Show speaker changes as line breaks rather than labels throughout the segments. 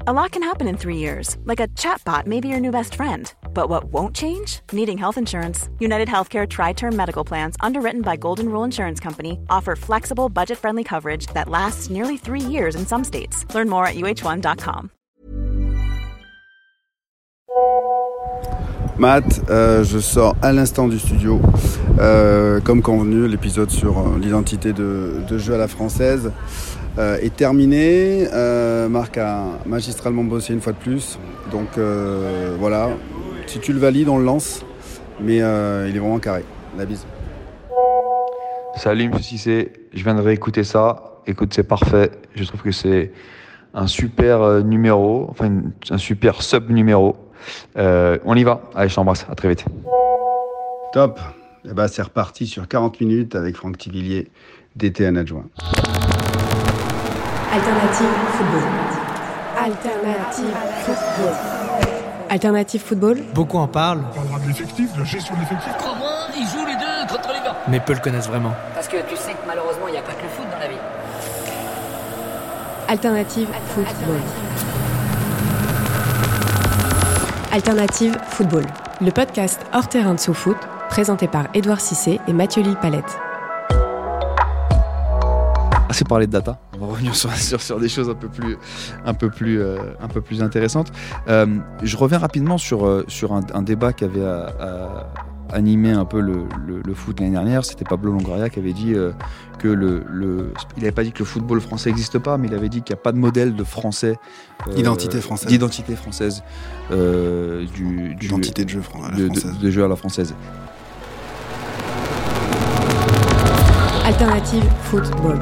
A lot can happen in 3 years, like a chatbot may be your new best friend. But what won't change? Needing health insurance. United Healthcare Tri-Term Medical Plans, underwritten by Golden Rule Insurance Company, offer flexible, budget-friendly coverage that lasts nearly 3 years in some states. Learn more at uh1.com.
Matt, je sors à l'instant du studio, comme convenu, l'épisode sur l'identité de jeu à la française est terminé. Marc a magistralement bossé une fois de plus, donc voilà, si tu le valides, on le lance, mais il est vraiment carré. La bise.
Salut M. Cissé, je viens de réécouter ça, écoute, c'est parfait, je trouve que c'est un super numéro, enfin un super sub-numéro. On y va, allez, je t'embrasse, à très vite.
Top. Et bah, c'est reparti sur 40 minutes avec Franck Thivillier, DTN adjoint.
Alternative football. Alternative football. Alternative football.
Beaucoup en parlent.
On parlera de l'effectif, de la gestion de l'effectif.
Crois-moi, ils jouent les deux contre les gars.
Mais peu le connaissent vraiment.
Parce que tu sais que malheureusement, il n'y a pas que le foot dans la vie.
Alternative football. Alternative football. Le podcast hors terrain de SoFoot, présenté par Édouard Cissé et Mathieu Lille-Palette.
C'est parler de data. On va revenir sur des choses un peu plus intéressantes. Je reviens rapidement sur un débat qui avait animé un peu le foot l'année dernière. C'était Pablo Longoria qui avait dit que il n'avait pas dit que le football français n'existe pas, mais il avait dit qu'il n'y a pas de modèle de français.
D'identité française.
D'identité française.
D'identité de jeu à la française.
De jeu à la française.
Alternative football.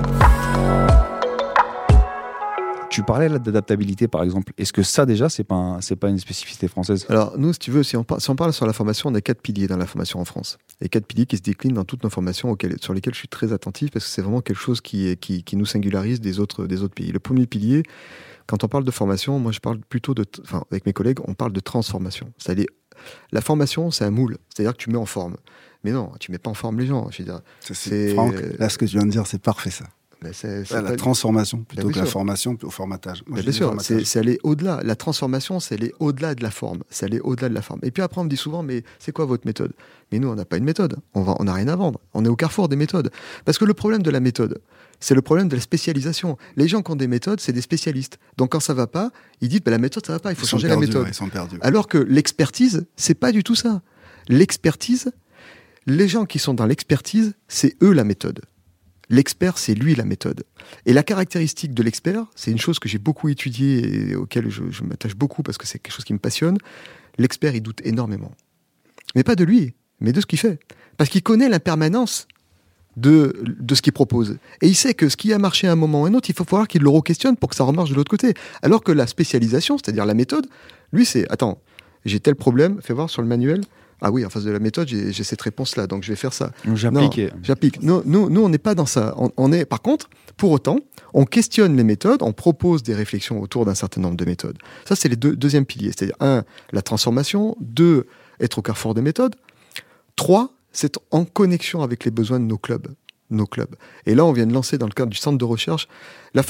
Tu parlais là d'adaptabilité, par exemple. Est-ce que ça, déjà, c'est pas une spécificité française ?
Alors, nous, si tu veux, si on parle sur la formation, on a 4 piliers dans la formation en France. Et 4 piliers qui se déclinent dans toutes nos formations sur lesquels je suis très attentif parce que c'est vraiment quelque chose qui nous singularise des autres pays. Le premier pilier, quand on parle de formation, moi, je parle plutôt avec mes collègues, on parle de transformation. C'est-à-dire, la formation, c'est un moule. C'est-à-dire que tu mets en forme. Mais non, tu mets pas en forme les gens. Je veux dire,
Franck, là, ce que tu viens de dire, c'est parfait, ça.
C'est
la transformation plutôt que la formation au formatage.
Bien sûr, c'est aller au-delà. La transformation, c'est aller au-delà de la forme. C'est aller au-delà de la forme. Et puis après, on me dit souvent, mais c'est quoi votre méthode ? Mais nous, on n'a pas une méthode. On n'a rien à vendre. On est au carrefour des méthodes. Parce que le problème de la méthode, c'est le problème de la spécialisation. Les gens qui ont des méthodes, c'est des spécialistes. Donc quand ça va pas, ils disent, la méthode, ça va pas, il faut changer la méthode.
Ils sont perdus.
Alors que l'expertise, c'est pas du tout ça. L'expertise, les gens qui sont dans l'expertise, c'est eux la méthode. L'expert, c'est lui la méthode. Et la caractéristique de l'expert, c'est une chose que j'ai beaucoup étudiée et auquel je m'attache beaucoup parce que c'est quelque chose qui me passionne. L'expert, il doute énormément. Mais pas de lui, mais de ce qu'il fait. Parce qu'il connaît l'impermanence de ce qu'il propose. Et il sait que ce qui a marché à un moment ou à un autre, il faut falloir qu'il le re-questionne pour que ça remarche de l'autre côté. Alors que la spécialisation, c'est-à-dire la méthode, lui, c'est « Attends, j'ai tel problème, fais voir sur le manuel. Ah oui, en face de la méthode, j'ai cette réponse-là, donc je vais faire ça. » J'applique. Nous, on n'est pas dans ça. On est, par contre, pour autant, on questionne les méthodes, on propose des réflexions autour d'un certain nombre de méthodes. Ça, c'est les deuxième piliers. C'est-à-dire, 1, la transformation. 2, être au carrefour des méthodes. 3, c'est en connexion avec les besoins de nos clubs. Et là, on vient de lancer dans le cadre du centre de recherche, la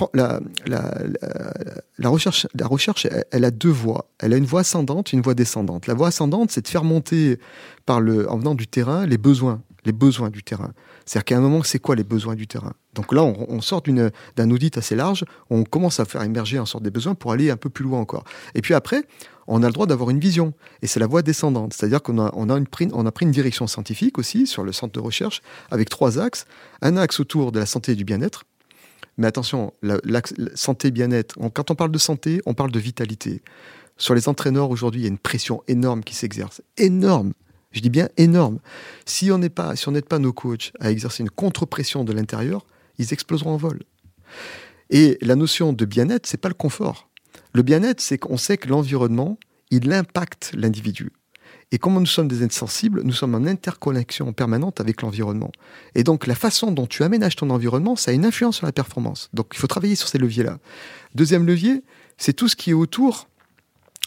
recherche, elle a 2 voies. Elle a une voie ascendante, une voie descendante. La voie ascendante, c'est de faire monter, en venant du terrain, les besoins du terrain. C'est-à-dire qu'à un moment, c'est quoi les besoins du terrain ? Donc là, on sort d'un audit assez large, on commence à faire émerger en sorte des besoins pour aller un peu plus loin encore. Et puis après, on a le droit d'avoir une vision. Et c'est la voie descendante. C'est-à-dire qu'on a pris une direction scientifique aussi sur le centre de recherche avec 3 axes. Un axe autour de la santé et du bien-être. Mais attention, l'axe santé et bien-être, quand on parle de santé, on parle de vitalité. Sur les entraîneurs, aujourd'hui, il y a une pression énorme qui s'exerce. Énorme. Je dis bien énorme. Si on n'aide pas nos coachs à exercer une contre-pression de l'intérieur, ils exploseront en vol. Et la notion de bien-être, c'est pas le confort. Le bien-être, c'est qu'on sait que l'environnement, il impacte l'individu. Et comme nous sommes des êtres sensibles, nous sommes en interconnexion permanente avec l'environnement. Et donc, la façon dont tu aménages ton environnement, ça a une influence sur la performance. Donc, il faut travailler sur ces leviers-là. Deuxième levier, c'est tout ce qui est autour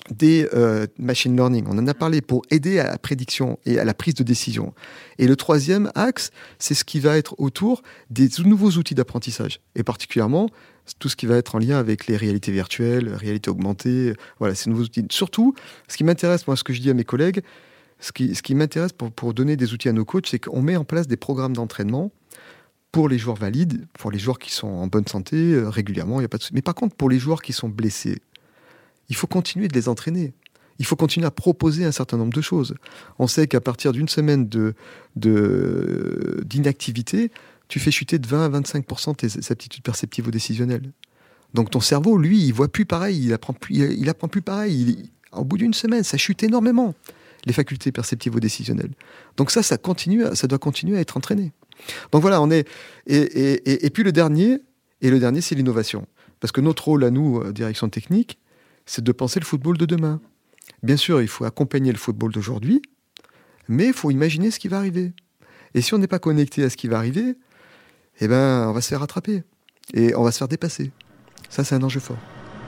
des machine learning. On en a parlé pour aider à la prédiction et à la prise de décision. Et le troisième axe, c'est ce qui va être autour des nouveaux outils d'apprentissage. Et particulièrement, tout ce qui va être en lien avec les réalités virtuelles, réalité augmentée, voilà, ces nouveaux outils. Surtout, ce qui m'intéresse, moi, ce que je dis à mes collègues, ce qui m'intéresse pour donner des outils à nos coachs, c'est qu'on met en place des programmes d'entraînement pour les joueurs valides, pour les joueurs qui sont en bonne santé, régulièrement, il n'y a pas de souci. Mais par contre, pour les joueurs qui sont blessés, il faut continuer de les entraîner. Il faut continuer à proposer un certain nombre de choses. On sait qu'à partir d'une semaine d'inactivité, tu fais chuter de 20 à 25% tes aptitudes perceptives ou décisionnelles. Donc ton cerveau, lui, il voit plus pareil, il apprend plus pareil. Au bout d'une semaine, ça chute énormément, les facultés perceptives ou décisionnelles. Donc ça doit continuer à être entraîné. Donc voilà, et puis le dernier, c'est l'innovation. Parce que notre rôle à nous, direction technique, c'est de penser le football de demain. Bien sûr, il faut accompagner le football d'aujourd'hui, mais il faut imaginer ce qui va arriver. Et si on n'est pas connecté à ce qui va arriver, eh ben, on va se faire rattraper. Et on va se faire dépasser. Ça, c'est un enjeu fort.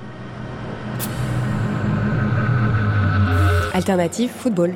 Alternative football.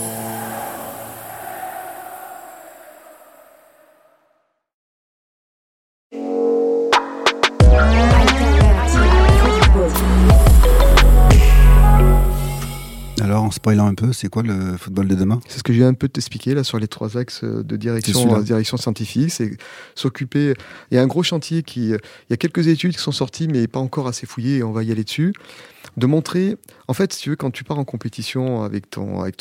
Alors, en spoilant un peu, c'est quoi le football de demain ?
C'est ce que je viens un peu de t'expliquer là sur les 3 axes de direction scientifique. C'est s'occuper. Il y a un gros chantier il y a quelques études qui sont sorties, mais pas encore assez fouillées, et on va y aller dessus. De montrer, en fait, si tu veux, quand tu pars en compétition avec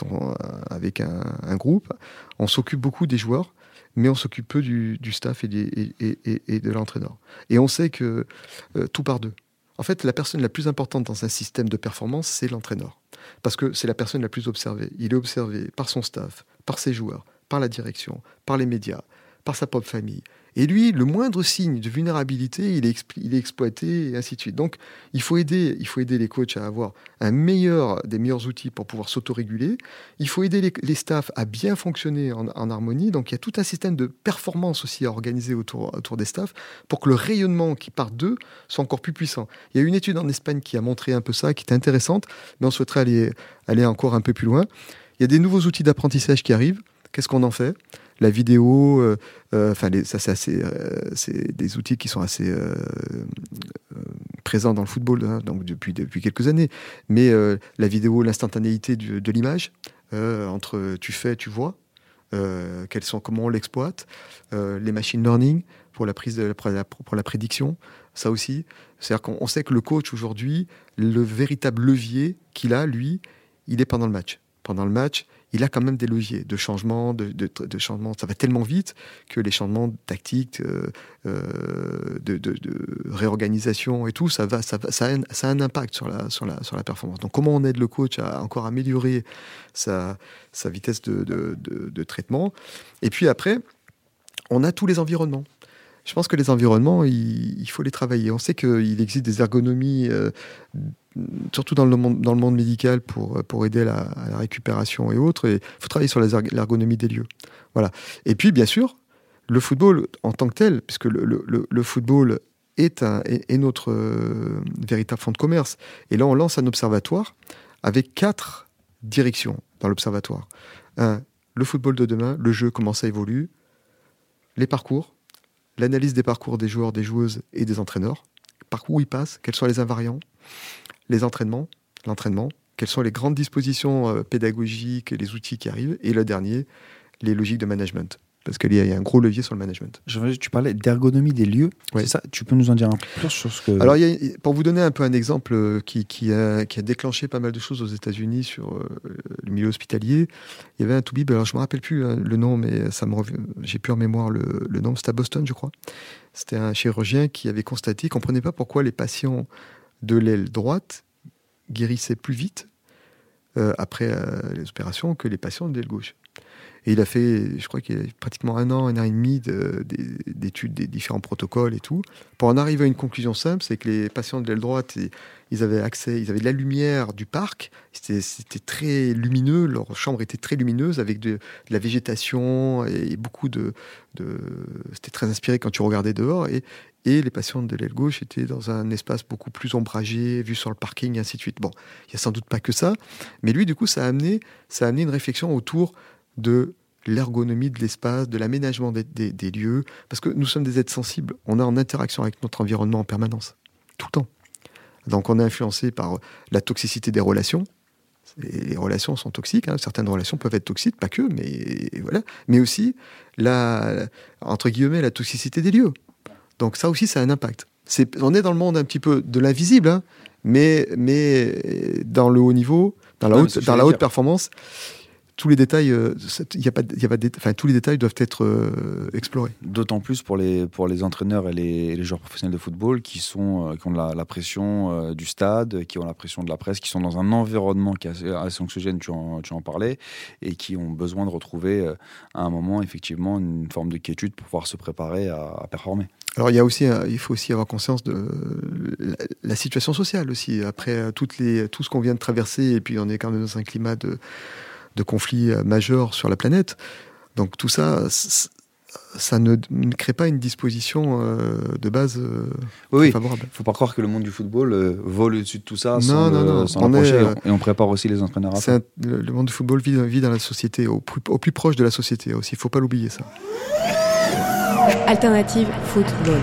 un groupe, on s'occupe beaucoup des joueurs, mais on s'occupe peu du staff et de l'entraîneur. Et on sait que tout part d'eux. En fait, la personne la plus importante dans un système de performance, c'est l'entraîneur. Parce que c'est la personne la plus observée. Il est observé par son staff, par ses joueurs, par la direction, par les médias, par sa propre famille. Et lui, le moindre signe de vulnérabilité, il est exploité, et ainsi de suite. Donc, il faut aider les coachs à avoir des meilleurs outils pour pouvoir s'autoréguler. Il faut aider les staffs à bien fonctionner en harmonie. Donc, il y a tout un système de performance aussi à organiser autour des staffs pour que le rayonnement qui part d'eux soit encore plus puissant. Il y a une étude en Espagne qui a montré un peu ça, qui est intéressante, mais on souhaiterait aller encore un peu plus loin. Il y a des nouveaux outils d'apprentissage qui arrivent. Qu'est-ce qu'on en fait ? La vidéo, c'est des outils qui sont assez présents dans le football, hein, donc depuis quelques années. Mais la vidéo, l'instantanéité de l'image, entre tu fais, tu vois, comment on l'exploite, les machine learning pour la prédiction, ça aussi. C'est-à-dire qu'on sait que le coach aujourd'hui, le véritable levier qu'il a, lui, il est pendant le match. Pendant le match, il a quand même des leviers de changement, de changement. Ça va tellement vite que les changements tactiques, de réorganisation et tout, ça a un impact sur la performance. Donc, comment on aide le coach à encore améliorer sa vitesse de traitement. Et puis après, on a tous les environnements. Je pense que les environnements, il faut les travailler. On sait qu'il existe des ergonomies, surtout dans le monde médical, pour aider à la récupération et autres. Et il faut travailler sur l'ergonomie des lieux. Voilà. Et puis, bien sûr, le football en tant que tel, puisque le football est notre véritable fonds de commerce. Et là, on lance un observatoire avec 4 directions dans l'observatoire. 1, le football de demain, le jeu, comment ça évolue, les parcours, l'analyse des parcours des joueurs, des joueuses et des entraîneurs, par où ils passent, quels sont les invariants, les entraînements, l'entraînement, quelles sont les grandes dispositions pédagogiques et les outils qui arrivent, et le dernier, les logiques de management. Parce qu'il y a un gros levier sur le management.
Tu parlais d'ergonomie des lieux,
ouais.
C'est ça ? Tu peux nous en dire un peu plus sur ce que...
Alors, pour vous donner un peu un exemple qui a déclenché pas mal de choses aux États-Unis sur le milieu hospitalier, il y avait un toubib, alors je ne me rappelle plus le nom, mais j'ai plus en mémoire le nom, c'était à Boston, je crois. C'était un chirurgien qui avait constaté qu'on ne comprenait pas pourquoi les patients de l'aile droite guérissaient plus vite après les opérations que les patients de l'aile gauche. Et il a fait, je crois qu'il a pratiquement un an et demi d'études des différents protocoles et tout, pour en arriver à une conclusion simple, c'est que les patients de l'aile droite, ils avaient de la lumière du parc, c'était très lumineux, leur chambre était très lumineuse, avec de la végétation et beaucoup c'était très inspiré quand tu regardais dehors, et les patients de l'aile gauche étaient dans un espace beaucoup plus ombragé, vu sur le parking, et ainsi de suite. Bon, il n'y a sans doute pas que ça, mais lui, du coup, ça a amené une réflexion autour de l'ergonomie de l'espace, de l'aménagement des lieux, parce que nous sommes des êtres sensibles, on est en interaction avec notre environnement en permanence, tout le temps. Donc on est influencé par la toxicité des relations. Les relations sont toxiques, hein. Certaines relations peuvent être toxiques, pas que, mais voilà. Mais aussi, entre guillemets, la toxicité des lieux. Donc ça aussi, ça a un impact. On est dans le monde un petit peu de l'invisible, hein, mais dans le haut niveau, dans la haute performance, tous les détails, tous les détails doivent être explorés.
D'autant plus pour les entraîneurs et les joueurs professionnels de football qui ont la pression du stade, qui ont la pression de la presse, qui sont dans un environnement qui est assez anxiogène, tu en parlais, et qui ont besoin de retrouver à un moment effectivement une forme de quiétude pour pouvoir se préparer à performer.
Alors il faut aussi avoir conscience de la situation sociale aussi. Après tout ce qu'on vient de traverser, et puis on est quand même dans un climat de conflits majeurs sur la planète. Donc tout ça, ça ne crée pas une disposition de base favorable.
Il ne faut pas croire que le monde du football vole au-dessus de tout ça sans l'approcher. Et on prépare aussi les entraîneurs à ça.
Le monde du football vit dans la société, au plus proche de la société aussi. Il ne faut pas l'oublier, ça.
Alternative football.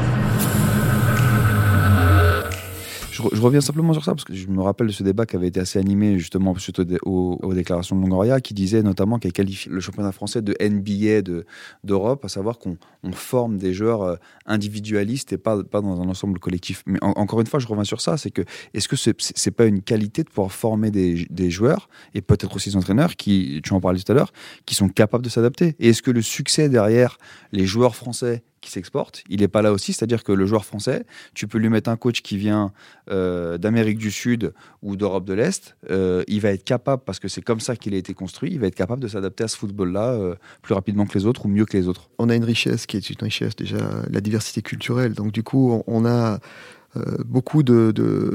Je reviens simplement sur ça, parce que je me rappelle de ce débat qui avait été assez animé justement suite aux déclarations de Longoria, qui disait notamment qu'elle qualifie le championnat français de NBA d'Europe, à savoir qu'on forme des joueurs individualistes et pas dans un ensemble collectif. Mais encore une fois, je reviens sur ça, c'est que est-ce que c'est pas une qualité de pouvoir former des joueurs, et peut-être aussi des entraîneurs, tu en parlais tout à l'heure, qui sont capables de s'adapter? Et est-ce que le succès derrière les joueurs français qui s'exporte, il n'est pas là aussi, c'est-à-dire que le joueur français, tu peux lui mettre un coach qui vient d'Amérique du Sud ou d'Europe de l'Est, il va être capable, parce que c'est comme ça qu'il a été construit, il va être capable de s'adapter à ce football-là plus rapidement que les autres ou mieux que les autres.
On a une richesse qui est une richesse déjà, la diversité culturelle, donc du coup on a beaucoup de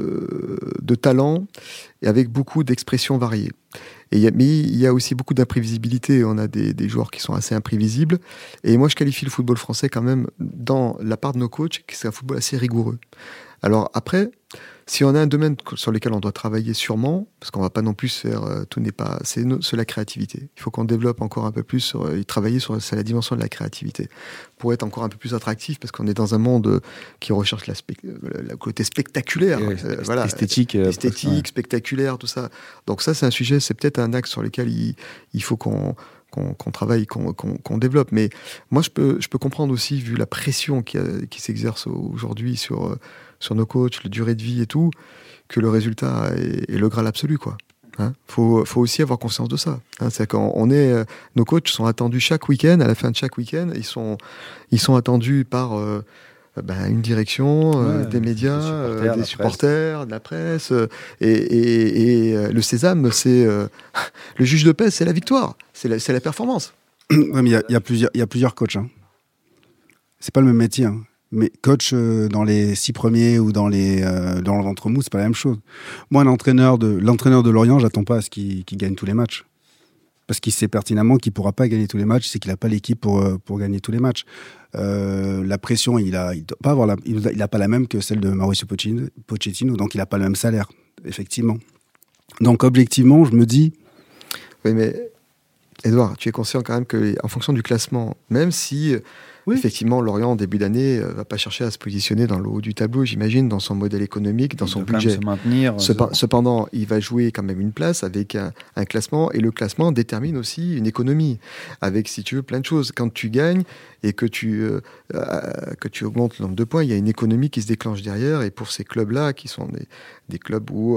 talents et avec beaucoup d'expressions variées. Mais il y a aussi beaucoup d'imprévisibilité. On a des joueurs qui sont assez imprévisibles. Et moi, je qualifie le football français quand même, dans la part de nos coachs, que c'est un football assez rigoureux. Alors après, si on a un domaine sur lequel on doit travailler sûrement, parce qu'on ne va pas non plus faire tout n'est pas, c'est la créativité. Il faut qu'on développe encore un peu plus et travailler sur la dimension de la créativité pour être encore un peu plus attractif, parce qu'on est dans un monde qui recherche le côté spectaculaire,
esthétique,
spectaculaire, tout ça. Donc ça, c'est un sujet, c'est peut-être un axe sur lequel il faut qu'on travaille, qu'on développe. Mais moi, je peux comprendre aussi, vu la pression qui s'exerce aujourd'hui sur nos coachs, la durée de vie et tout, que le résultat est le Graal absolu, quoi. Hein, faut aussi avoir conscience de ça. Hein, c'est nos coachs sont attendus chaque week-end, à la fin de chaque week-end, ils sont attendus par une direction, des médias, des supporters, de la presse, et le sésame, c'est le juge de paix, c'est la victoire, c'est la performance.
Ouais, mais il y a plusieurs coachs. Hein. C'est pas le même métier. Hein. Mais coach dans les 6 premiers ou dans le ventre mou, c'est pas la même chose. Moi, l'entraîneur de Lorient, j'attends pas à ce qu'il gagne tous les matchs. Parce qu'il sait pertinemment qu'il pourra pas gagner tous les matchs, c'est qu'il a pas l'équipe pour gagner tous les matchs. La pression, il doit pas avoir il a pas la même que celle de Mauricio Pochettino, donc il a pas le même salaire, effectivement. Donc objectivement, je me dis.
Oui, mais Edouard, tu es conscient quand même que, en fonction du classement, même si effectivement Lorient en début d'année va pas chercher à se positionner dans le haut du tableau, j'imagine, dans son modèle économique, dans son budget.
Se maintenir.
Cependant, il va jouer quand même une place avec un classement, et le classement détermine aussi une économie, avec, si tu veux, plein de choses. Quand tu gagnes et que tu augmentes le nombre de points, il y a une économie qui se déclenche derrière, et pour ces clubs-là, qui sont des clubs où,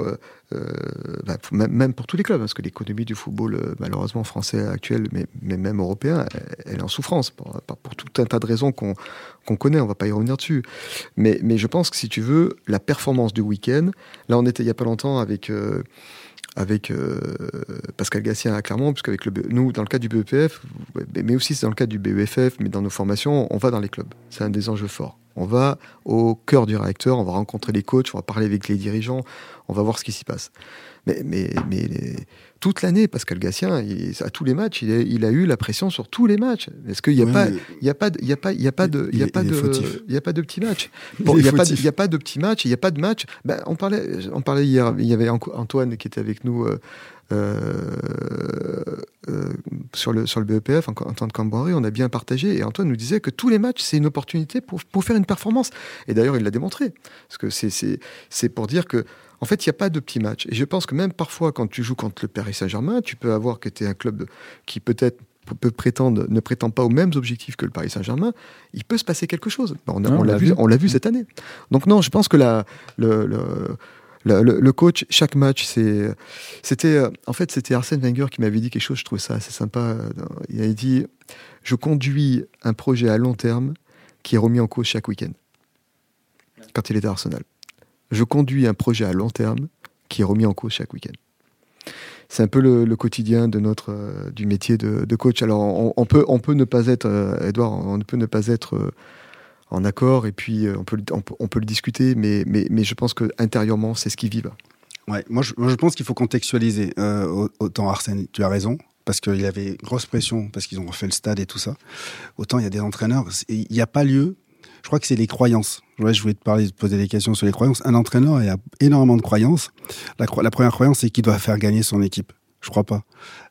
même pour tous les clubs, parce que l'économie du football, malheureusement français actuel, mais même européen, elle est en souffrance, pour tout un tas de raisons qu'on connaît, on va pas y revenir dessus. Mais je pense que, si tu veux, la performance du week-end, là on était il y a pas longtemps avec Pascal Gatien à Clermont, parce qu'avec nous, dans le cadre du BEPF, mais aussi c'est dans le cadre du BEFF, mais dans nos formations, on va dans les clubs. C'est un des enjeux forts. On va au cœur du réacteur, on va rencontrer les coachs, on va parler avec les dirigeants, on va voir ce qui s'y passe. Mais toute l'année, Pascal Gatien, à tous les matchs, il a eu la pression sur tous les matchs. Est-ce qu'il n'y a pas de petits matchs? Il n'y a pas de petits matchs, il n'y a pas de match. Ben, on parlait hier, il y avait Antoine qui était avec nous sur le BEPF, Antoine Camboré, on a bien partagé, et Antoine nous disait que tous les matchs, c'est une opportunité pour faire une performance. Et d'ailleurs, il l'a démontré. Parce que c'est pour dire que en fait, il n'y a pas de petits matchs. Et je pense que même parfois, quand tu joues contre le Paris Saint-Germain, tu peux avoir que tu es un club qui peut-être ne prétend pas aux mêmes objectifs que le Paris Saint-Germain. Il peut se passer quelque chose. On l'a vu cette année. Donc non, je pense que le coach, chaque match, c'était Arsène Wenger qui m'avait dit quelque chose, je trouvais ça assez sympa. Il avait dit « Je conduis un projet à long terme qui est remis en cause chaque week-end » quand il était à Arsenal. Je conduis un projet à long terme qui est remis en cause chaque week-end. C'est un peu le quotidien du métier de coach. Alors, on peut ne pas être, Edouard, on peut ne pas être en accord, et puis on peut le discuter, mais je pense qu'intérieurement, c'est ce qu'ils vivent.
Ouais, moi, je pense qu'il faut contextualiser. Autant Arsène, tu as raison, parce qu'il y avait grosse pression, parce qu'ils ont refait le stade et tout ça. Autant il y a des entraîneurs, il n'y a pas lieu. Je crois que c'est les croyances. Ouais, je voulais te poser des questions sur les croyances. Un entraîneur, il y a énormément de croyances. La première croyance, c'est qu'il doit faire gagner son équipe. Je crois pas.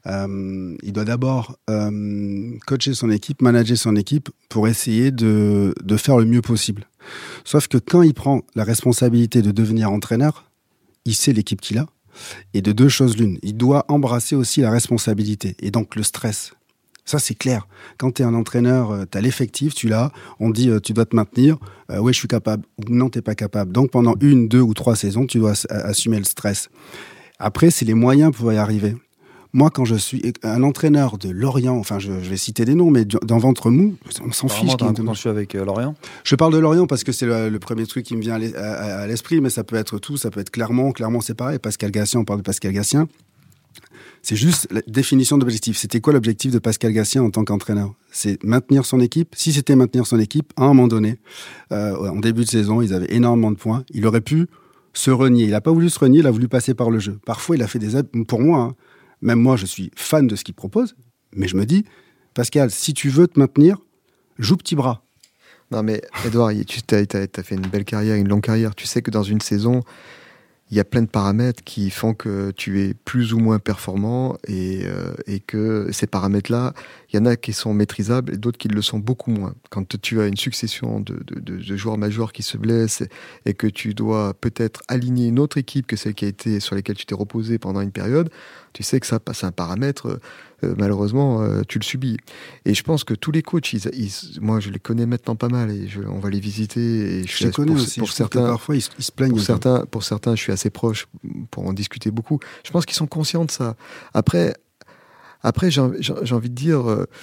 Il doit d'abord coacher son équipe, manager son équipe pour essayer de faire le mieux possible. Sauf que quand il prend la responsabilité de devenir entraîneur, il sait l'équipe qu'il a. Et de deux choses l'une, il doit embrasser aussi la responsabilité et donc le stress. Ça, c'est clair. Quand tu es un entraîneur, tu as l'effectif, tu l'as, on dit tu dois te maintenir, oui, je suis capable, ou non, tu n'es pas capable. Donc, pendant 1, 2 ou 3 saisons, tu dois assumer le stress. Après, c'est les moyens pour y arriver. Moi, quand je suis un entraîneur de Lorient, enfin, je vais citer des noms, mais dans Ventre Mou, on s'en fiche.
Quand je suis avec Lorient.
Je parle de Lorient parce que c'est le premier truc qui me vient à l'esprit, mais ça peut être tout, ça peut être Clermont. Clermont, c'est pareil. Pascal Gatien, on parle de Pascal Gatien. C'est juste la définition d'objectif. C'était quoi l'objectif de Pascal Gatien en tant qu'entraîneur? C'est maintenir son équipe. Si c'était maintenir son équipe, à un moment donné, en début de saison, ils avaient énormément de points. Il aurait pu se renier. Il n'a pas voulu se renier, il a voulu passer par le jeu. Parfois, il a fait des aides. Pour moi, même moi, je suis fan de ce qu'il propose, mais je me dis, Pascal, si tu veux te maintenir, joue petit bras.
Non mais, Edouard, tu as fait une belle carrière, une longue carrière. Tu sais que dans une saison, il y a plein de paramètres qui font que tu es plus ou moins performant et que ces paramètres-là, il y en a qui sont maîtrisables et d'autres qui le sont beaucoup moins. Quand tu as une succession de joueurs majeurs qui se blessent et que tu dois peut-être aligner une autre équipe que celle sur laquelle tu t'es reposé pendant une période, tu sais que ça passe un paramètre, malheureusement, tu le subis. Et je pense que tous les coachs, moi je les connais maintenant pas mal et on va les visiter. Et
je les connais aussi. Pour certains, parfois ils se plaignent.
Pour certains, je suis assez proche pour en discuter beaucoup. Je pense qu'ils sont conscients de ça. Après j'ai envie de dire,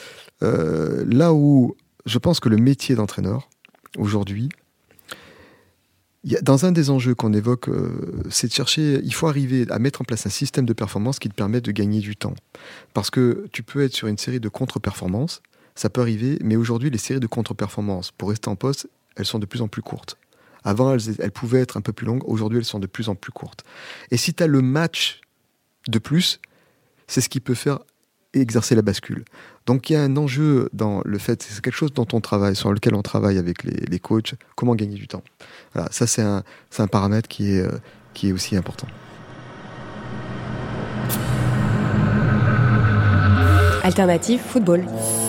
là où je pense que le métier d'entraîneur, aujourd'hui, dans un des enjeux qu'on évoque, c'est de chercher, il faut arriver à mettre en place un système de performance qui te permette de gagner du temps. Parce que tu peux être sur une série de contre-performances, ça peut arriver, mais aujourd'hui, les séries de contre-performances, pour rester en poste, elles sont de plus en plus courtes. Avant, elles pouvaient être un peu plus longues, aujourd'hui, elles sont de plus en plus courtes. Et si tu as le match de plus, c'est ce qui peut faire exercer la bascule. Donc il y a un enjeu dans le fait, c'est quelque chose dont on travaille, sur lequel on travaille avec les coachs, comment gagner du temps. Voilà, ça c'est un paramètre qui est aussi important.
Alternative football.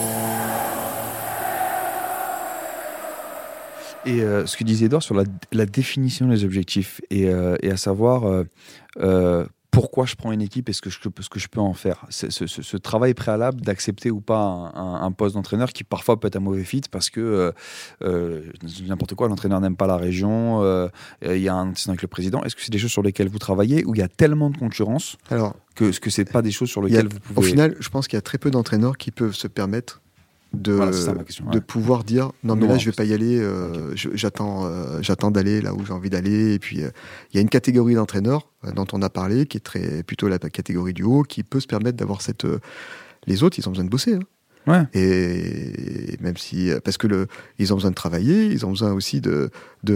Et ce que disait Edouard sur la définition des objectifs et à savoir pourquoi je prends une équipe et ce que je peux en faire. Ce travail préalable d'accepter ou pas un poste d'entraîneur qui parfois peut être un mauvais fit parce que n'importe quoi, l'entraîneur n'aime pas la région, il y a un incident avec le président. Est-ce que c'est des choses sur lesquelles vous travaillez où il y a tellement de concurrence que c'est pas des choses sur lesquelles vous pouvez...
Au final, je pense qu'il y a très peu d'entraîneurs qui peuvent se permettre
Voilà, c'est ça ma question.
de pouvoir dire non mais
Non,
là je vais pas y aller, j'attends d'aller là où j'ai envie d'aller. Et puis il y a une catégorie d'entraîneurs dont on a parlé qui est plutôt la catégorie du haut, qui peut se permettre d'avoir cette. Les autres, ils ont besoin de bosser. Hein.
Ouais.
Et même si parce que ils ont besoin de travailler, ils ont besoin aussi de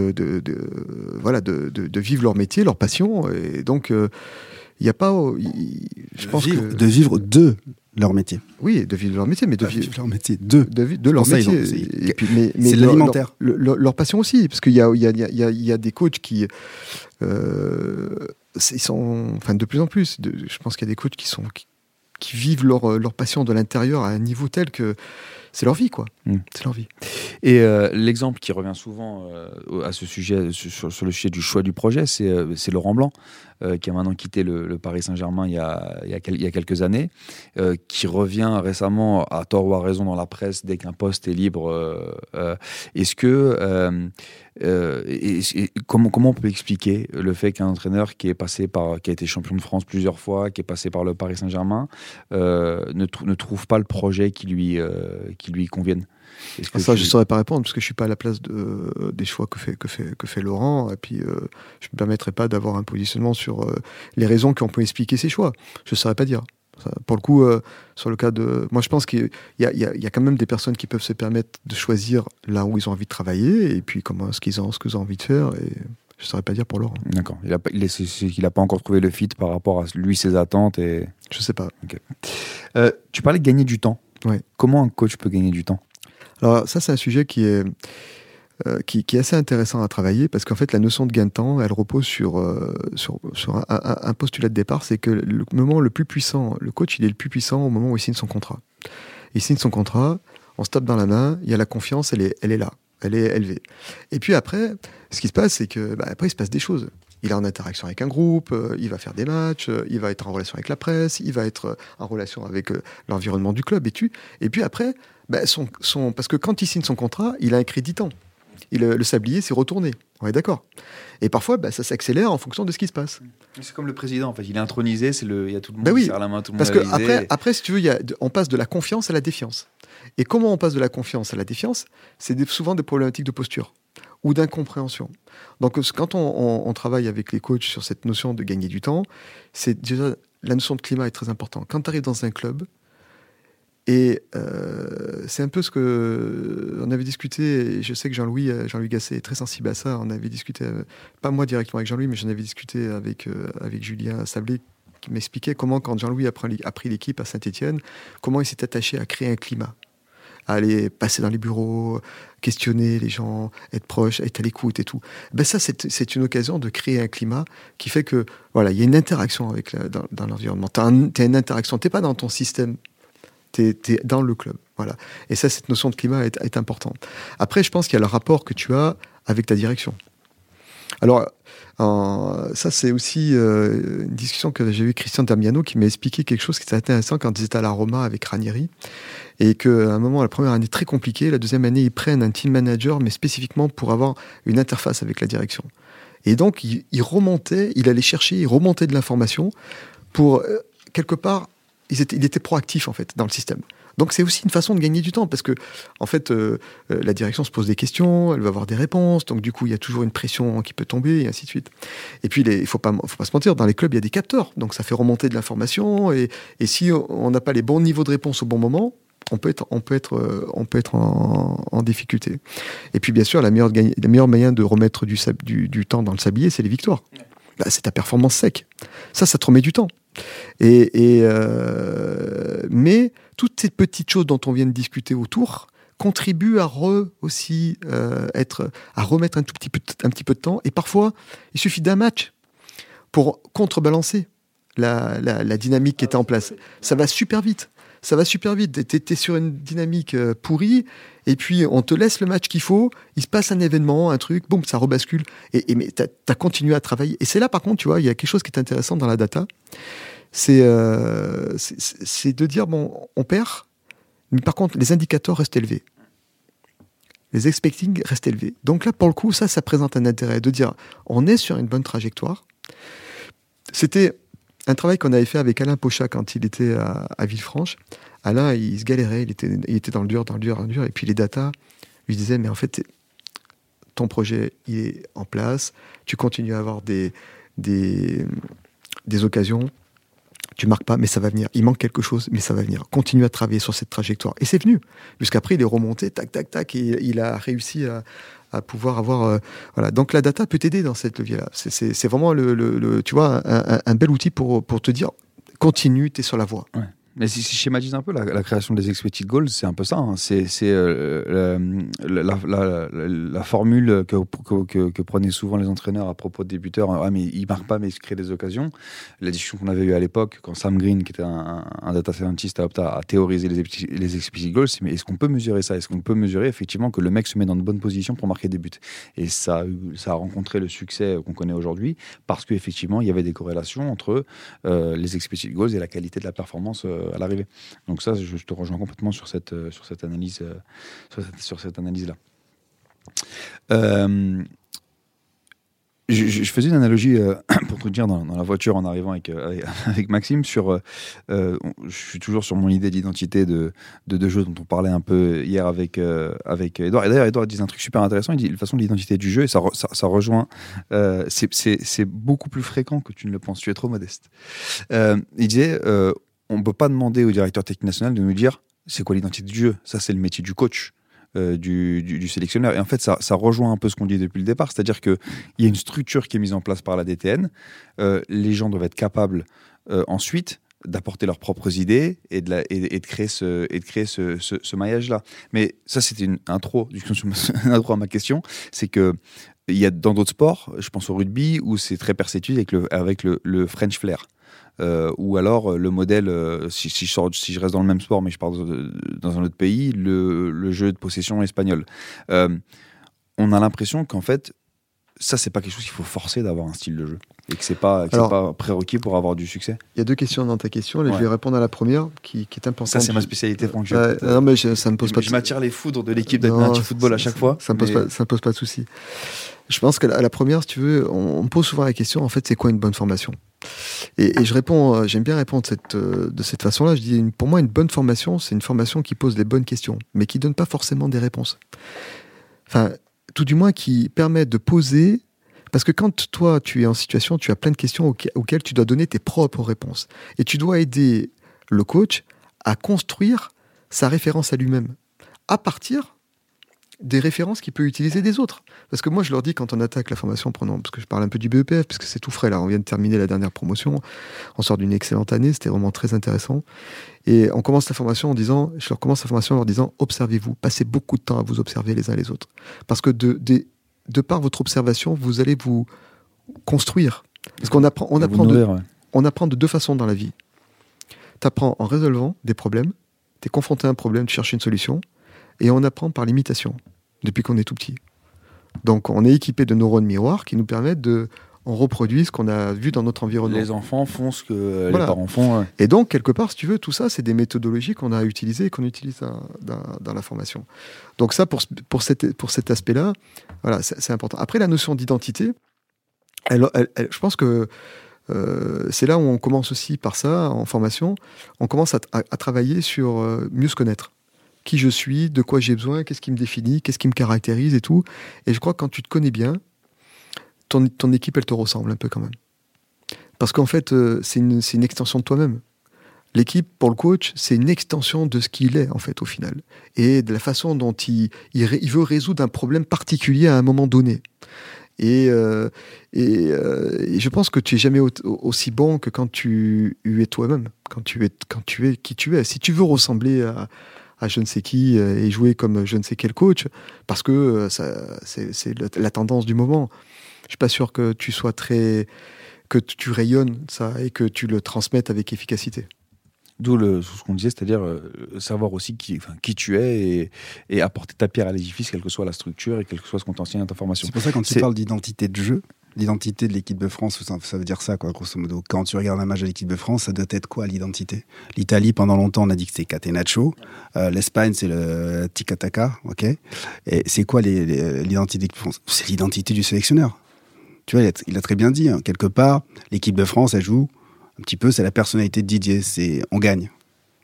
vivre leur métier, leur passion. Et donc il n'y a pas, je pense
de vivre de leur métier.
Oui, de vivre leur métier, mais de
vivre leur métier de
leur
ça,
métier. Et puis, mais
c'est l'alimentaire.
Leur passion aussi, parce qu'il y a des coachs qui ils sont, enfin de plus en plus. Je pense qu'il y a des coachs qui vivent leur passion de l'intérieur à un niveau tel que c'est leur vie, quoi. C'est leur vie.
Et l'exemple qui revient souvent à ce sujet, sur le sujet du choix du projet, c'est Laurent Blanc, qui a maintenant quitté le Paris Saint-Germain il y a quelques années, qui revient récemment, à tort ou à raison, dans la presse dès qu'un poste est libre. Est-ce que comment on peut expliquer le fait qu'un entraîneur qui a été champion de France plusieurs fois, qui est passé par le Paris Saint-Germain, ne trouve pas le projet qui lui convienne?
Ça, je ne saurais pas répondre parce que je ne suis pas à la place des choix que fait Laurent. Et puis, je ne me permettrai pas d'avoir un positionnement sur les raisons qui ont pu expliquer ces choix. Je ne saurais pas dire. Ça, pour le coup, sur le cas de... Moi, je pense qu'il y a quand même des personnes qui peuvent se permettre de choisir là où ils ont envie de travailler et puis ce qu'ils ont envie de faire. Et je ne saurais pas dire pour Laurent.
D'accord. Il n'a pas encore trouvé le fit par rapport à lui, ses attentes. Je
ne sais pas.
Okay. Tu parlais de gagner du temps.
Ouais. Comment un coach peut gagner du temps ? Alors ça, c'est un sujet qui est assez intéressant à travailler parce qu'en fait, la notion de gain de temps, elle repose sur un postulat de départ, c'est que le moment le plus puissant, le coach, il est le plus puissant au moment où il signe son contrat. Il signe son contrat, on se tape dans la main, il y a la confiance, elle est là, elle est élevée. Et puis après, ce qui se passe, c'est que après, il se passe des choses. Il est en interaction avec un groupe, il va faire des matchs, il va être en relation avec la presse, il va être en relation avec l'environnement du club. Et puis après, parce que quand il signe son contrat, il a un crédit temps. Le sablier s'est retourné. On est d'accord. Et parfois, ça s'accélère en fonction de ce qui se passe.
C'est comme le président, en fait. Il est intronisé, il y a tout le monde qui serre la main, tout le monde.
Parce que après, si tu veux, on passe de la confiance à la défiance. Et comment on passe de la confiance à la défiance ? C'est souvent des problématiques de posture ou d'incompréhension. Donc, quand on travaille avec les coachs sur cette notion de gagner du temps, c'est déjà la notion de climat est très importante. Quand tu arrives dans un club, et c'est un peu ce que on avait discuté, et je sais que Jean-Louis Gasset est très sensible à ça, on avait discuté, pas moi directement avec Jean-Louis, mais j'en avais discuté avec Julien Sablé, qui m'expliquait comment, quand Jean-Louis a pris l'équipe à Saint-Étienne, comment il s'est attaché à créer un climat, à aller passer dans les bureaux, questionner les gens, être proche, être à l'écoute et tout. Ça, c'est une occasion de créer un climat qui fait que, voilà, il y a une interaction dans l'environnement. T'as une interaction, t'es pas dans ton système, t'es dans le club, voilà. Et ça, cette notion de climat est importante. Après, je pense qu'il y a le rapport que tu as avec ta direction. Alors, ça, c'est aussi une discussion que j'ai eue avec Christian Damiano, qui m'a expliqué quelque chose qui était intéressant quand ils étaient à la Roma avec Ranieri, et qu'à un moment, la première année très compliquée, la deuxième année, ils prennent un team manager, mais spécifiquement pour avoir une interface avec la direction. Et donc, il remontait de l'information pour, quelque part, il était proactif, en fait, dans le système. Donc c'est aussi une façon de gagner du temps, parce que en fait, la direction se pose des questions, elle va avoir des réponses, donc du coup il y a toujours une pression qui peut tomber, et ainsi de suite. Et puis il faut pas se mentir, dans les clubs il y a des capteurs, donc ça fait remonter de l'information, et si on n'a pas les bons niveaux de réponse au bon moment, on peut être en difficulté. Et puis bien sûr, la meilleure manière de remettre du temps dans le sablier, c'est les victoires. C'est ta performance sec. Ça te remet du temps. Mais toutes ces petites choses dont on vient de discuter autour contribuent à remettre un petit peu de temps. Et parfois, il suffit d'un match pour contrebalancer la dynamique qui était en place. Ça va super vite. T'es sur une dynamique pourrie, et puis on te laisse le match qu'il faut, il se passe un événement, un truc, boum, ça rebascule, mais t'as continué à travailler. Et c'est là, par contre, tu vois, il y a quelque chose qui est intéressant dans la data, c'est de dire, bon, on perd, mais par contre, les indicateurs restent élevés. Les expecting restent élevés. Donc là, pour le coup, ça présente un intérêt de dire, on est sur une bonne trajectoire. C'était un travail qu'on avait fait avec Alain Pochat quand il était à Villefranche. Alain, il se galérait, il était dans le dur, et puis les data lui disaient, mais en fait, ton projet, il est en place, tu continues à avoir des occasions, tu marques pas, mais ça va venir. Il manque quelque chose, mais ça va venir. Continue à travailler sur cette trajectoire. Et c'est venu. Jusqu'après, il est remonté, tac, tac, tac, et il a réussi à pouvoir avoir... voilà. Donc la data peut t'aider dans cette levier-là. C'est vraiment, tu vois, un bel outil pour te dire, continue, t'es sur la voie.
Ouais. Mais si je schématise un peu la création des expected goals, c'est un peu ça. Hein. C'est la formule que prenaient souvent les entraîneurs à propos de débuteurs. Ah, mais ils marquent pas, mais ils se créent des occasions. La discussion qu'on avait eue à l'époque, quand Sam Green, qui était un data scientist à Opta, a théorisé les expected goals, c'est mais est-ce qu'on peut mesurer ça ? Est-ce qu'on peut mesurer effectivement que le mec se met dans de bonnes positions pour marquer des buts ? Et ça a rencontré le succès qu'on connaît aujourd'hui parce qu'effectivement, il y avait des corrélations entre les expected goals et la qualité de la performance à l'arrivée. Donc ça, je te rejoins complètement sur cette analyse, sur cette analyse-là. Je faisais une analogie pour te dire dans la voiture en arrivant avec Maxime sur. Je suis toujours sur mon idée d'identité de jeu dont on parlait un peu hier avec Edouard. Et d'ailleurs, Edouard disait un truc super intéressant. Il dit de toute façon l'identité du jeu et ça rejoint. C'est beaucoup plus fréquent que tu ne le penses. Tu es trop modeste. Il disait. On ne peut pas demander au directeur technique national de nous dire c'est quoi l'identité du jeu. Ça, c'est le métier du coach, du sélectionneur. Et en fait, ça rejoint un peu ce qu'on dit depuis le départ. C'est-à-dire qu'il y a une structure qui est mise en place par la DTN. Les gens doivent être capables ensuite d'apporter leurs propres idées et de créer ce maillage-là. Mais ça, c'était une intro à ma question. C'est que il y a dans d'autres sports, je pense au rugby, où c'est très perceptible avec le French flair. Ou alors le modèle, si je reste dans le même sport mais je pars dans un autre pays, le jeu de possession espagnol. On a l'impression qu'en fait ça c'est pas quelque chose qu'il faut forcer d'avoir un style de jeu et que c'est pas prérequis pour avoir du succès. Il
y a deux questions dans ta question. Là, ouais. Je vais répondre à la première qui est importante.
Ça c'est ma spécialité, Franck.
Non mais ça me pose pas.
Je m'attire les foudres de l'équipe d'Admiralty Football à chaque fois.
Ça me pose pas de souci. Je pense qu'à la première, si tu veux, on me pose souvent la question, en fait, c'est quoi une bonne formation ? Et je réponds, j'aime bien répondre de cette façon-là. Je dis, pour moi, une bonne formation, c'est une formation qui pose les bonnes questions, mais qui donne pas forcément des réponses. Enfin, tout du moins qui permet de poser, parce que quand toi, tu es en situation, tu as plein de questions auxquelles tu dois donner tes propres réponses. Et tu dois aider le coach à construire sa référence à lui-même, à partir des références qu'il peut utiliser des autres. Parce que moi, je leur dis, quand on attaque la formation, parce que je parle un peu du BEPF, parce que c'est tout frais, là, on vient de terminer la dernière promotion, on sort d'une excellente année, c'était vraiment très intéressant. Et on commence la formation je leur commence la formation en leur disant, observez-vous, passez beaucoup de temps à vous observer les uns les autres. Parce que de par votre observation, vous allez vous construire. Parce qu'on apprend de deux façons dans la vie. Tu apprends en résolvant des problèmes, tu es confronté à un problème, tu cherches une solution, et on apprend par l'imitation, depuis qu'on est tout petit. Donc on est équipé de neurones miroirs qui nous permettent on reproduit ce qu'on a vu dans notre environnement.
Les enfants font ce que les parents font. Ouais.
Et donc, quelque part, si tu veux, tout ça, c'est des méthodologies qu'on a utilisées et qu'on utilise dans la formation. Donc ça, pour cet aspect-là, voilà, c'est important. Après, la notion d'identité, je pense que c'est là où on commence aussi par ça, en formation, on commence à travailler sur mieux se connaître. Qui je suis, de quoi j'ai besoin, qu'est-ce qui me définit, qu'est-ce qui me caractérise et tout. Et je crois que quand tu te connais bien, ton équipe, elle te ressemble un peu quand même. Parce qu'en fait, c'est une extension de toi-même. L'équipe, pour le coach, c'est une extension de ce qu'il est, en fait, au final. Et de la façon dont il veut résoudre un problème particulier à un moment donné. Et je pense que tu n'es jamais aussi bon que quand tu es toi-même, quand tu es qui tu es. Si tu veux ressembler à je ne sais qui et jouer comme je ne sais quel coach, parce que c'est la tendance du moment. Je suis pas sûr que tu sois que tu rayonnes ça et que tu le transmettes avec efficacité.
D'où ce qu'on disait, c'est-à-dire savoir aussi qui tu es et apporter ta pierre à l'édifice, quelle que soit la structure et quel que soit ce qu'on t'enseigne dans ta formation.
C'est pour ça que quand tu parles d'identité de jeu, l'identité de l'équipe de France, ça veut dire ça, quoi, grosso modo. Quand tu regardes un match de l'équipe de France, ça doit être quoi l'identité ? L'Italie, pendant longtemps, on a dit que c'était Catenaccio. L'Espagne, c'est le Tic-Tac, ok ? Et c'est quoi l'identité de l'équipe de France ? C'est l'identité du sélectionneur. Tu vois, il a très bien dit, hein, quelque part, l'équipe de France, elle joue un petit peu, c'est la personnalité de Didier. C'est on gagne, d'accord ?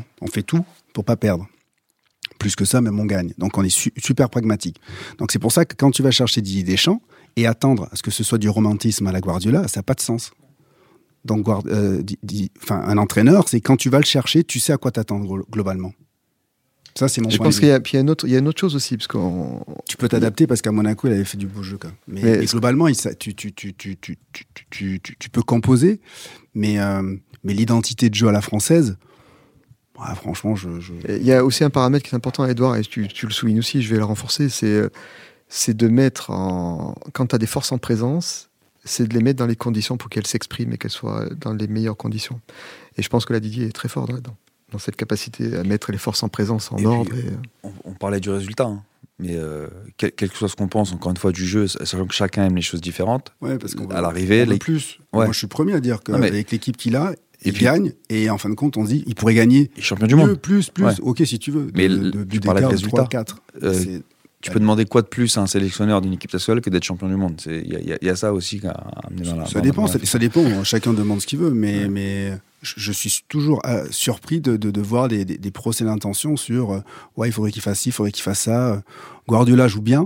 On fait tout pour pas perdre. Plus que ça, même on gagne. Donc on est super pragmatique. Donc c'est pour ça que quand tu vas chercher Didier Deschamps et attendre à ce que ce soit du romantisme à la Guardiola, ça n'a pas de sens. Donc un entraîneur, c'est quand tu vas le chercher, tu sais à quoi t'attendre globalement. Ça, c'est mon point de vue.
Je pense qu'il y a une autre chose aussi. Parce
tu peux t'adapter parce qu'à Monaco, il avait fait du beau jeu. Mais globalement, tu peux composer, mais l'identité de jeu à la française, franchement,
il y a aussi un paramètre qui est important, Edouard, et tu le soulignes aussi, je vais le renforcer, c'est de mettre quand tu as des forces en présence, c'est de les mettre dans les conditions pour qu'elles s'expriment et qu'elles soient dans les meilleures conditions. Et je pense que la Didier est très fort là-dedans, dans cette capacité à mettre les forces en présence en ordre.
Puis, on parlait du résultat, hein. Mais quel que soit ce qu'on pense, encore une fois, du jeu, sachant que chacun aime les choses différentes,
parce
à l'arrivée...
plus. Ouais. Moi, je suis le premier à dire qu'avec l'équipe qu'il a, il gagne, et en fin de compte, on se dit il pourrait gagner.
Il est champion du monde.
Plus, ok, si tu veux.
Mais tu parlais de résultat.
4.
Tu peux demander quoi de plus à un sélectionneur d'une équipe nationale que d'être champion du monde. Il y a ça aussi à amener dans la...
Ça dépend, chacun demande ce qu'il veut, mais je suis toujours surpris de voir des procès d'intention sur il faudrait qu'il fasse ci, il faudrait qu'il fasse ça. Guardiola joue bien,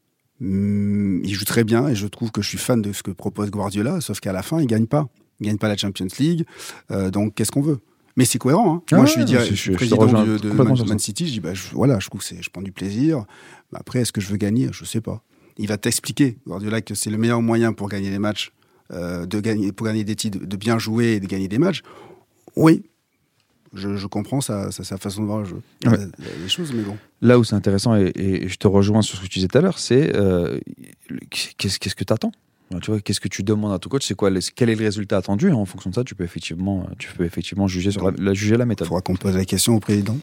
il joue très bien, et je trouve que je suis fan de ce que propose Guardiola, sauf qu'à la fin, il gagne pas. Il gagne pas la Champions League, donc qu'est-ce qu'on veut ? Mais c'est cohérent. Hein. Moi, je suis président de Man City. Je dis, je trouve que je prends du plaisir. Après, est-ce que je veux gagner ? Je sais pas. Il va t'expliquer, Guardiola, que c'est le meilleur moyen pour gagner les matchs, pour gagner des titres, de bien jouer et de gagner des matchs. Oui, je comprends sa façon de voir le jeu.
Ouais.
Les choses, mais bon.
Là où c'est intéressant, et je te rejoins sur ce que tu disais tout à l'heure, c'est qu'est-ce que tu attends ? Tu vois, qu'est-ce que tu demandes à ton coach ? Quel est le résultat attendu ? En fonction de ça, tu peux effectivement juger sur juger la méthode.
Il faudra qu'on pose la question au président.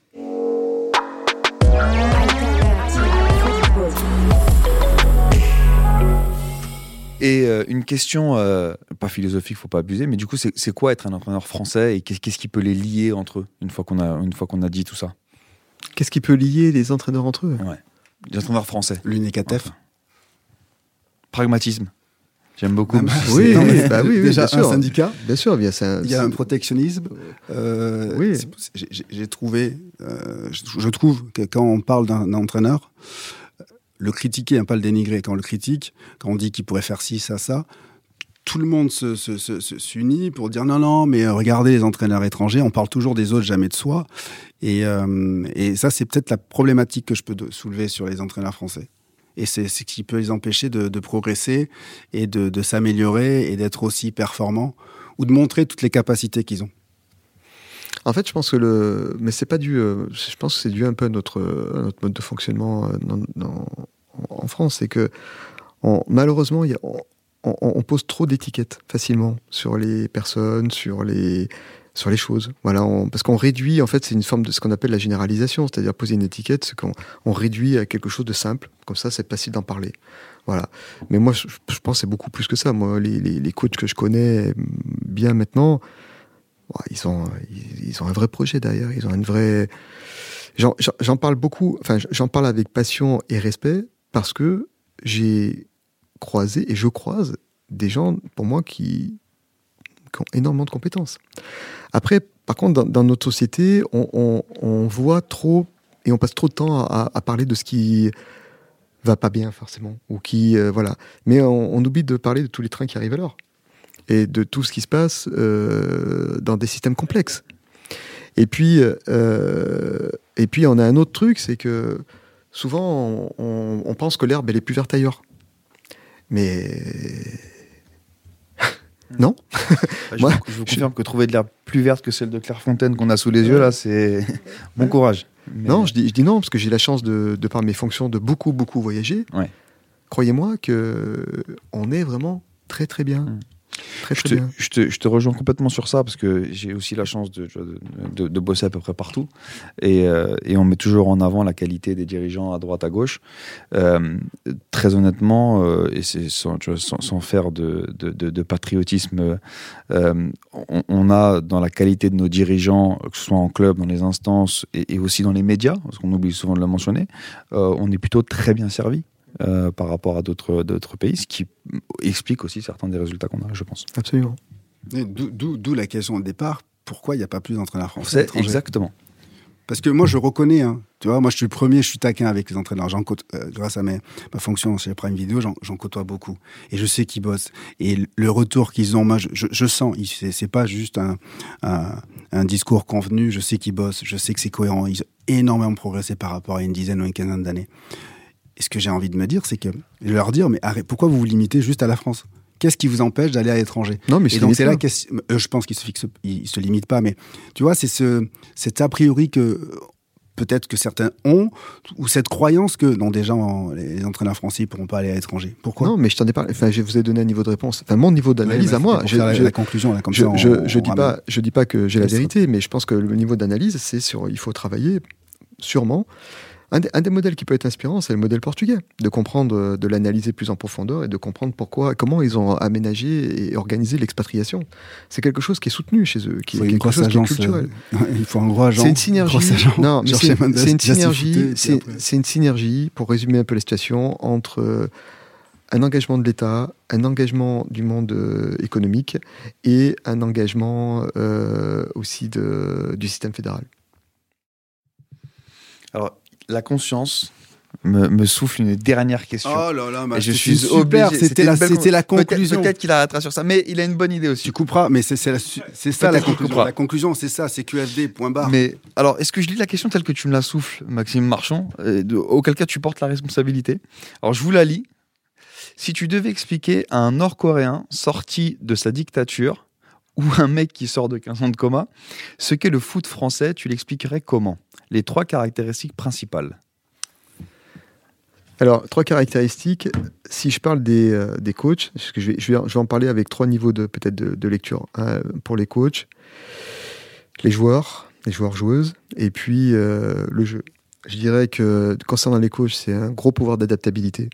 Et une question, pas philosophique, faut pas abuser, mais du coup, c'est quoi être un entraîneur français et qu'est-ce qui peut les lier entre eux une fois qu'on a dit tout ça ?
Qu'est-ce qui peut lier les entraîneurs entre eux ?
Ouais. Les entraîneurs français.
L'UNECATEF.
Pragmatisme. J'aime beaucoup.
Oui,
déjà
bien sûr.
Un syndicat.
Bien sûr, il
y a un protectionnisme.
Oui.
J'ai trouvé, je trouve que quand on parle d'un entraîneur, le critiquer, pas le dénigrer. Quand on le critique, quand on dit qu'il pourrait faire ci, ça, tout le monde s'unit pour dire non, mais regardez les entraîneurs étrangers, on parle toujours des autres, jamais de soi. Et ça, c'est peut-être la problématique que je peux soulever sur les entraîneurs français. Et c'est ce qui peut les empêcher de progresser et de s'améliorer et d'être aussi performants ou de montrer toutes les capacités qu'ils ont.
En fait, je pense que mais c'est pas dû. Je pense que c'est dû un peu à notre mode de fonctionnement en France, c'est que malheureusement, on pose trop d'étiquettes facilement sur les personnes, sur les choses. Voilà, parce qu'on réduit, en fait, c'est une forme de ce qu'on appelle la généralisation, c'est-à-dire poser une étiquette, c'est qu'on réduit à quelque chose de simple, comme ça, c'est facile d'en parler. Voilà. Mais moi, je pense que c'est beaucoup plus que ça. Moi, les coachs que je connais bien maintenant, ils ont un vrai projet derrière, ils ont une vraie... J'en parle beaucoup, enfin, j'en parle avec passion et respect, parce que j'ai croisé, et je croise, des gens, pour moi, qui ont énormément de compétences. Après, par contre, dans notre société, on voit trop, et on passe trop de temps à parler de ce qui va pas bien, forcément, ou qui, voilà. Mais on oublie de parler de tous les trains qui arrivent à l'heure, et de tout ce qui se passe dans des systèmes complexes. Et puis, on a un autre truc, c'est que souvent, on pense que l'herbe, elle est plus verte ailleurs. Mais... non.
Je vous confirme que trouver de l'herbe plus verte que celle de Clairefontaine qu'on a sous les yeux, là, c'est bon courage. Mais...
Non, je dis non, parce que j'ai la chance, de par mes fonctions, de beaucoup voyager.
Ouais.
Croyez-moi qu'on est vraiment très très bien. Très bien.
Je te rejoins complètement sur ça, parce que j'ai aussi la chance de bosser à peu près partout, et on met toujours en avant la qualité des dirigeants à droite à gauche. Très honnêtement, et c'est sans faire de patriotisme, on a dans la qualité de nos dirigeants, que ce soit en club, dans les instances et aussi dans les médias, parce qu'on oublie souvent de le mentionner, on est plutôt très bien servi. Par rapport à d'autres pays, ce qui explique aussi certains des résultats qu'on a, je pense.
Absolument.
D'où la question de départ. Pourquoi il n'y a pas plus d'entraîneurs français étrangers ?
Exactement.
Parce que moi, je reconnais, tu vois, moi, je suis le premier, je suis taquin avec les entraîneurs. Grâce à ma fonction chez Prime Video, j'en côtoie beaucoup. Et je sais qu'ils bossent. Et le retour qu'ils ont, moi, je sens, c'est pas juste un discours convenu, je sais qu'ils bossent, je sais que c'est cohérent. Ils ont énormément progressé par rapport à une dizaine ou une quinzaine d'années. Et ce que j'ai envie de me dire, c'est que, je vais leur dire, mais pourquoi vous vous limitez juste à la France ? Qu'est-ce qui vous empêche d'aller à l'étranger ?
Non, mais
et donc c'est là je pense qu'ils se limitent pas, mais tu vois, c'est cet a priori que peut-être que certains ont, ou cette croyance que non, déjà les entraîneurs français ne pourront pas aller à l'étranger. Pourquoi ?
Non, mais je t'en ai parlé. Enfin, je vous ai donné un niveau de réponse. Enfin, mon niveau d'analyse à moi.
La conclusion là, comme
je dis pas que j'ai la vérité, mais je pense que le niveau d'analyse, il faut travailler sûrement. Un des modèles qui peut être inspirant, c'est le modèle portugais, de comprendre, de l'analyser plus en profondeur et de comprendre comment ils ont aménagé et organisé l'expatriation. C'est quelque chose qui est soutenu chez eux, qui est quelque chose qui est culturel.
Il faut un gros agent.
C'est une synergie. Non, mais c'est une synergie. C'est une synergie, pour résumer un peu la situation, entre un engagement de l'État, un engagement du monde économique et un engagement aussi du système fédéral.
Alors, la conscience me souffle une dernière question.
Oh là là,
et je suis super.
Obligé. C'était la conclusion.
Peut-être qu'il arrêtera sur ça, mais il a une bonne idée aussi.
Tu couperas, mais c'est ça la conclusion. La conclusion, c'est ça, c'est QFD, point barre.
Mais alors, est-ce que je lis la question telle que tu me la souffles, Maxime Marchand, auquel cas tu portes la responsabilité ? Alors, je vous la lis. Si tu devais expliquer à un Nord-Coréen sorti de sa dictature ou un mec qui sort de 15 ans de coma ce qu'est le foot français, tu l'expliquerais comment ? Les 3 caractéristiques principales.
Alors, 3 caractéristiques. Si je parle des coachs, parce que je vais en parler avec 3 niveaux peut-être de lecture. Pour les coachs, les joueurs-joueuses, et puis le jeu. Je dirais que concernant les coachs, c'est un gros pouvoir d'adaptabilité.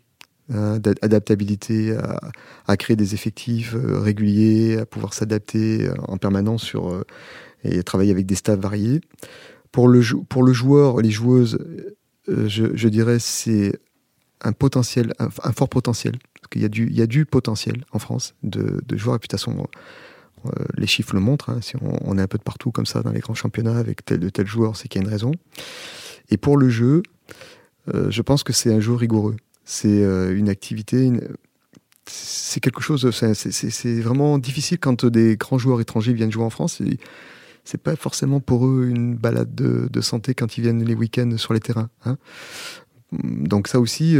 À créer des effectifs réguliers, à pouvoir s'adapter en permanence et travailler avec des staffs variés. Pour le joueur, les joueuses, je dirais c'est un potentiel, un fort potentiel. Parce qu'il y a du potentiel en France de joueurs. Et puis de toute façon, les chiffres le montrent. Si on est un peu de partout comme ça dans les grands championnats avec tel joueur, c'est qu'il y a une raison. Et pour le jeu, je pense que c'est un jeu rigoureux. C'est une activité... C'est quelque chose... C'est vraiment difficile quand des grands joueurs étrangers viennent jouer en France. C'est pas forcément pour eux une balade de santé quand ils viennent les week-ends sur les terrains. Donc ça aussi,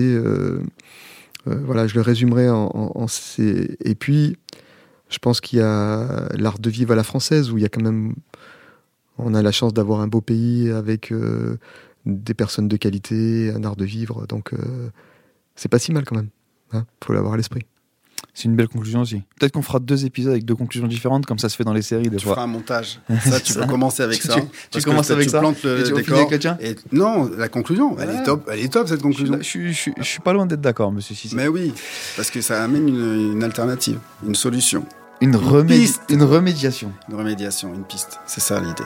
voilà, je le résumerai et puis, je pense qu'il y a l'art de vivre à la française, où il y a quand même... On a la chance d'avoir un beau pays avec des personnes de qualité, un art de vivre. Donc, c'est pas si mal quand même. Faut l'avoir à l'esprit.
C'est une belle conclusion aussi. Peut-être qu'on fera 2 épisodes avec 2 conclusions différentes, comme ça se fait dans les séries des fois.
Tu feras un montage. Ça, tu peux commencer avec ça.
Tu commences avec ça.
Plantes le décor. Et non, la conclusion, elle est top cette conclusion.
Je suis pas loin d'être d'accord, monsieur Cissé.
Mais oui, parce que ça amène une alternative, une solution.
Une remédiation.
Une remédiation, une piste. C'est ça l'idée.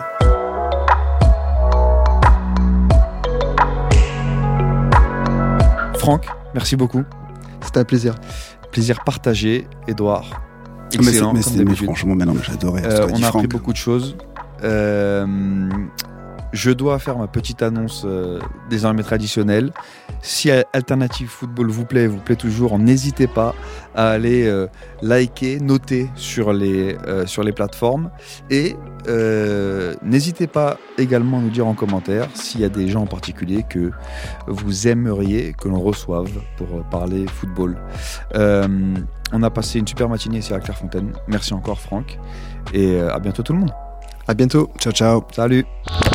Franck, merci beaucoup.
C'était un plaisir.
Plaisir partagé, Edouard. Excellent,
mais
comme d'habitude.
Franchement, mais j'adorais.
On a appris beaucoup de choses. Je dois faire ma petite annonce désormais traditionnelle. Si Alternative Football vous plaît toujours, n'hésitez pas à aller liker, noter sur les plateformes. Et n'hésitez pas également à nous dire en commentaire s'il y a des gens en particulier que vous aimeriez que l'on reçoive pour parler football. On a passé une super matinée ici à Clairefontaine. Merci encore Franck. Et à bientôt tout le monde.
À bientôt.
Ciao, ciao.
Salut.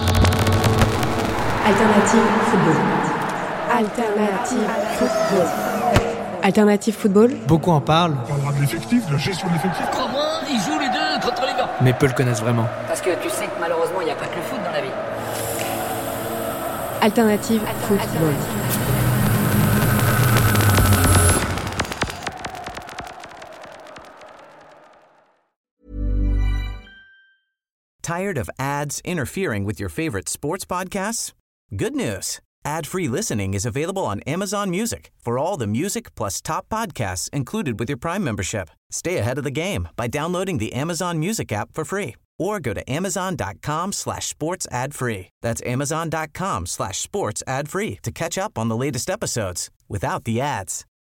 Alternative Football. Alternative Football. Alternative Football.
Beaucoup en parlent. On parlera de l'effectif, de la gestion de l'effectif.
Comment ils jouent les 2 contre les gars?
Mais peu le connaissent vraiment.
Parce que tu sais que malheureusement, il n'y a pas que le foot dans la vie.
Alternative Football.
Tired of ads interfering with your favorite sports podcasts? Good news. Ad-free listening is available on Amazon Music for all the music plus top podcasts included with your Prime membership. Stay ahead of the game by downloading the Amazon Music app for free or go to amazon.com/sports ad free. That's amazon.com/sports ad free to catch up on the latest episodes without the ads.